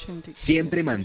Siempre 87.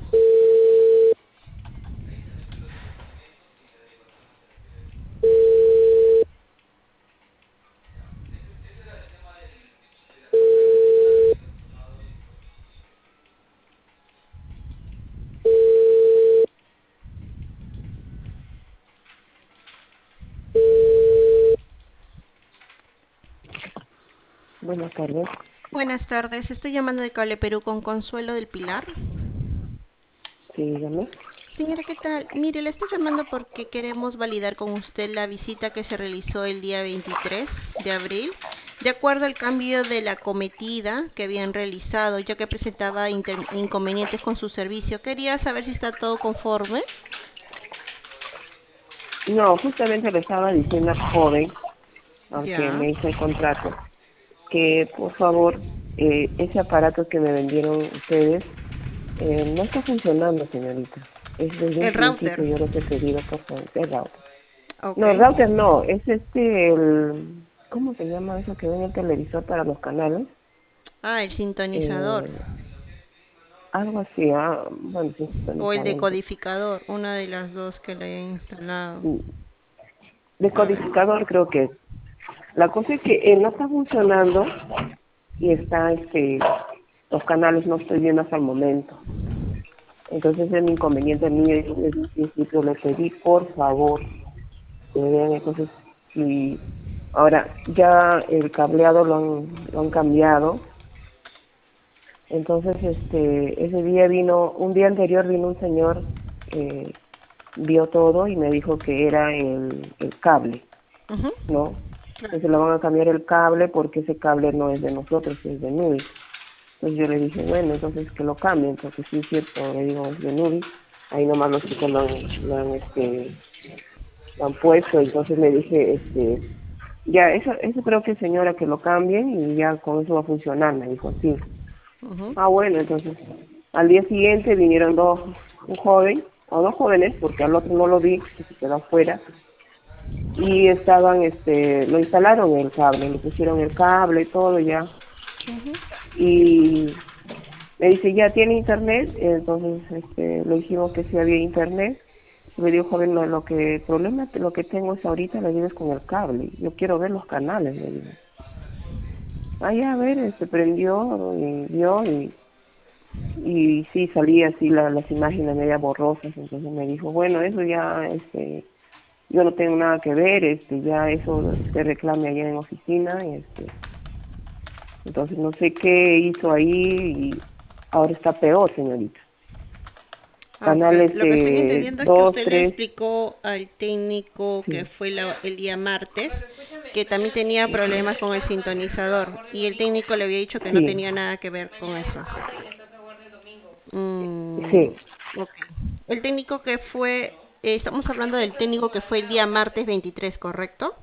Buenas tardes. Buenas tardes, estoy llamando de Cable Perú con Consuelo del Pilar. Sí, dígame. Señora, ¿qué tal? Mire, le estoy llamando porque queremos validar con usted la visita que se realizó el día 23 de abril, de acuerdo al cambio de la cometida que habían realizado, ya que presentaba inconvenientes con su servicio. Quería saber si está todo conforme. No, justamente le estaba diciendo al joven, al que Ya. me hizo el contrato, que por favor, ese aparato que me vendieron ustedes no está funcionando, señorita. Es desde un El principio router. yo les he pedido, por favor, el router. Ok. No, el router no, es ¿cómo se llama eso que ven en el televisor para los canales? Ah, el sintonizador. Eh, Algo así, bueno, sí, O el sintonizador, no sé. decodificador, una de las dos que le he instalado. A ver. Decodificador creo que es. La cosa es que no está funcionando y está, los canales no estoy viendo hasta el momento. Entonces es un inconveniente mío y desde un principio le pedí, por favor, que me vean. Entonces, si ahora ya el cableado lo han cambiado. Entonces, ese día un día anterior vino un señor, eh, vio todo y me dijo que era el cable, Ujú. ¿no? Claro. Entonces le van a cambiar el cable porque ese cable no es de nosotros, es de Nubi. Entonces yo le dije, bueno, entonces que lo cambien, porque sí es cierto, le digo, es de Nubi. Ahí nomás los chicos lo han puesto. Entonces le dije, ya, eso creo que señora que lo cambien y ya con eso va a funcionar, me dijo, sí. Ujú. Bueno, entonces al día siguiente vinieron un joven, o dos jóvenes, porque al otro no lo vi, que se quedó afuera, y lo instalaron el cable, le pusieron el cable y todo ya, Ujú. y me dice, ¿ya tiene internet? Entonces, le dijimos que sí había internet. Me dijo, joven, no, el problema, lo que tengo es ahorita, le digo, es con el cable, yo quiero ver los canales, le digo. Ya, a ver, prendió y vio, y sí, salía así las imágenes media borrosas. Entonces me dijo, bueno, eso ya, yo no tengo nada que ver, ya eso usted reclame allá en oficina. Entonces no sé qué hizo ahí y ahora está peor, señorita. Ah, ok. Canales Lo que estoy entendiendo es que 2, usted le 3, explicó al técnico que sí, fue el día martes que también tenía problemas con el sintonizador y el técnico le había dicho que no sí, tenía nada que ver con eso. Mm, sí, ok. El técnico que fue, estamos hablando del técnico que fue el día martes 23, ¿correcto?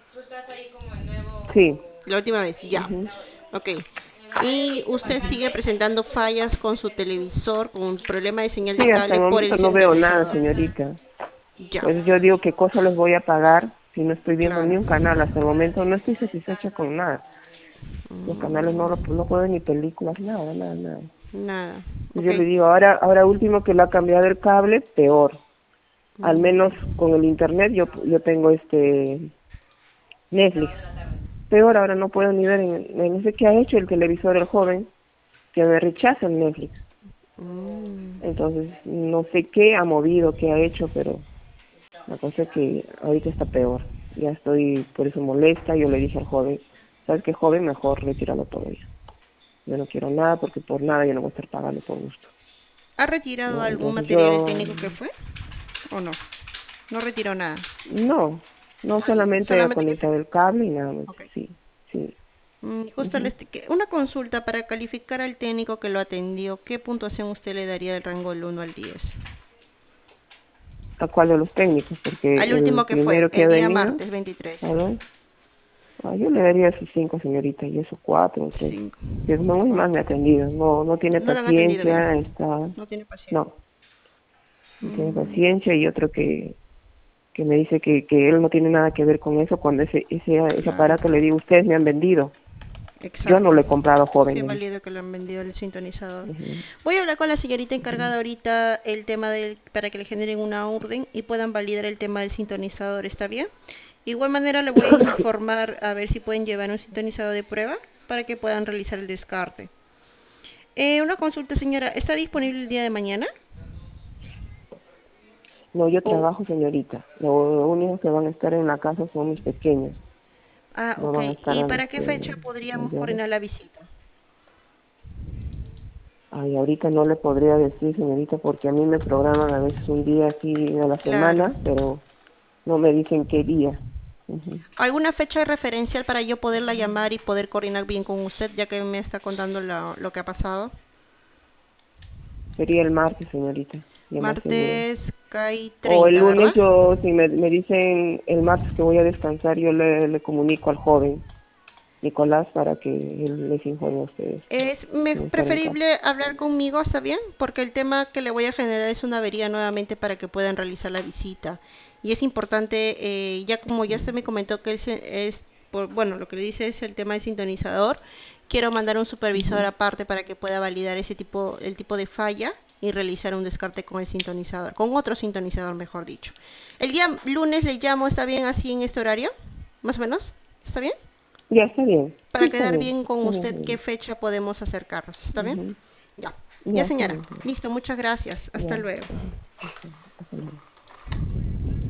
sí. La última vez, ya. Ujú. Ok. Y usted sigue presentando fallas con su televisor, con un problema de señal de Sí, hasta cable el por el momento no veo nada, sintonizador. señorita. Ya, Pues yo digo, ¿qué cosa les voy a pagar si no estoy viendo claro. ni un canal? Hasta el momento no estoy satisfecha con nada. Los canales no puedo ni películas, nada, nada, nada. Nada. Yo Ok. le digo, ahora último que le ha cambiado el cable, peor. Al menos con el internet yo tengo Netflix. Peor, ahora no puedo ni ver, no sé qué ha hecho el televisor, el joven, que me rechaza el Netflix. Entonces, no sé qué ha movido, qué ha hecho, pero la cosa es que ahorita está peor. Ya estoy por eso molesta. Yo le dije al joven, ¿sabes qué, joven? Mejor retíralo todo ya. Yo no quiero nada porque por nada yo no voy a estar pagando por gusto, ¿Ha retirado ¿no? algún Entonces material el yo, técnico que fue? ¿O no? No retiró nada. no solamente a Solamente que se... conectar el cable y nada más. Ok. Sí, sí. Justo Ujú. una consulta para calificar al técnico que lo atendió. ¿Qué puntuación usted le daría del rango del 1 al 10? ¿A cuál de los técnicos? Porque Al el último que fue, primero que el ha día venido, martes 23. a ver, yo le daría sus 5, señorita, y esos 4 o 3. 5. Que es muy mal me ha Ok. atendido, no tiene No lo han atendido bien. paciencia, está, No tiene paciencia. no, no tiene paciencia. Y otro que me dice que él no tiene nada que ver con eso, cuando ese Claro. aparato le digo, ustedes me han vendido. Yo no exacto. lo he comprado, Sí, es joven. válido que le han vendido el sintonizador. Ujú. Voy a hablar con la señorita encargada ahorita el tema del, para que le generen una orden y puedan validar el tema del sintonizador, ¿está bien? Igual manera le voy a informar a ver si pueden llevar un sintonizador de prueba para que puedan realizar el descarte. Una consulta, señora, ¿está disponible el día de mañana? No, yo O, trabajo, señorita. Lo único que van a estar en la casa son mis pequeños. No ok. van a estar, ¿Y para qué fecha podríamos mayores. coordinar la visita? Ay, ahorita no le podría decir, señorita, porque a mí me programan a veces un día así a la Claro. semana, pero no me dicen qué día. Ujú. ¿Alguna fecha de referencial para yo poderla llamar y poder coordinar bien con usted, ya que me está contando lo que ha pasado? Sería el martes, señorita, ya más seguro. Martes cae O el 30, lunes, ¿verdad? yo, si me dicen el martes que voy a descansar, yo le comunico al joven Nicolás para que él les informe a ustedes Es si no estar en casa. preferible hablar conmigo, ¿está bien? Porque el tema que le voy a generar es una avería nuevamente para que puedan realizar la visita. Y es importante, ya como ya usted me comentó que bueno, lo que le dice es el tema del sintonizador, quiero mandar un supervisor Ujú. aparte para que pueda validar el tipo de falla y realizar un descarte con el sintonizador, con otro sintonizador, mejor dicho. El día lunes le llamo, ¿está bien así en este horario? ¿Más o menos? ¿Está bien? Ya, está bien. Sí, Para quedar bien con está bien, usted qué señorita. fecha podemos acercarnos. ¿Está bien? Ujú. Ya. Ya, Ya, está señora. bien, señorita. Listo, muchas gracias. Hasta Ya, luego. ujú. Hasta luego.